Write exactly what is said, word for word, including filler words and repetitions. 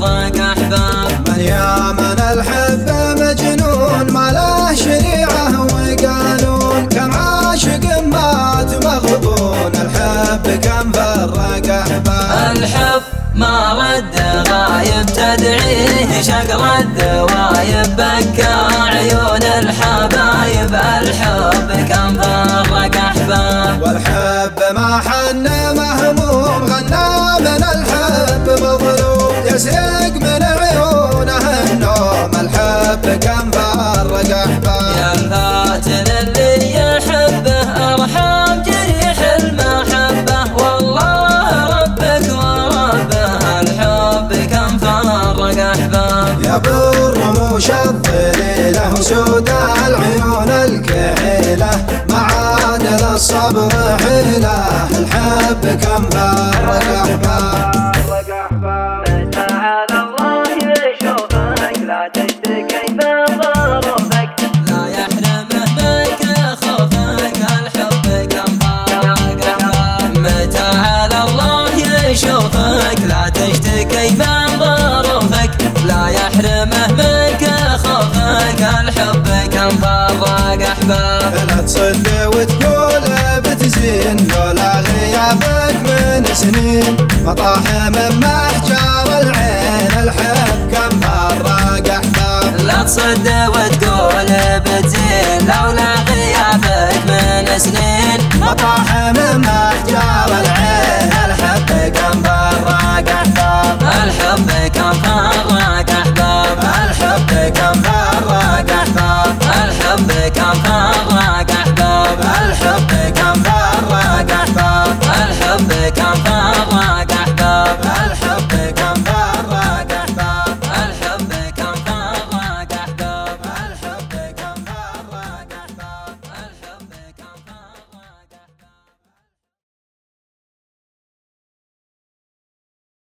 فرق أحباب. من يا من الحب مجنون ما له شريعة وقانون، كم عاشق مات مغبون الحب كم فرق أحباب. الحب ما رد غايب تدعيه شق رد وايب بكى عيون الحبايب. الحب كم فرق أحباب. والحب ما حن مهموم غنى من الحب مظلوم، يسرق من عيونه النوم الحب كم فرق أحباب. يا القاتل اللي يحبه ارحم جريح المحبة، والله ربك وربه الحب كم فرق أحباب. يا بالرموش الضليلة وسود العيون الكحيلة معادل الصبر حيلة الحب كم فرق أحباب. متى على الله يشوفك لا تشتكي من ظروفك، لا يحرمه منك خوفك الحب كم فرق أحباب. متى على الله يشوفك لا تشتكي من ظروفك، لا يحرمه منك خوفك الحب كم فرق أحباب. لا تصد وتقول بتزين لولا غيابك من سنين، مطاح من محجار العين الحب كم فرق أحباب. لا تصد وتقول بتزين لولا غيابك من سنين، مطاح من محجار العين الحب كم فرق أحباب. الحب كم فرق أحباب. الحب كم فرق أحباب. الحب كم فرق أحباب. الحب كم فرق أحباب. الحب كم فرق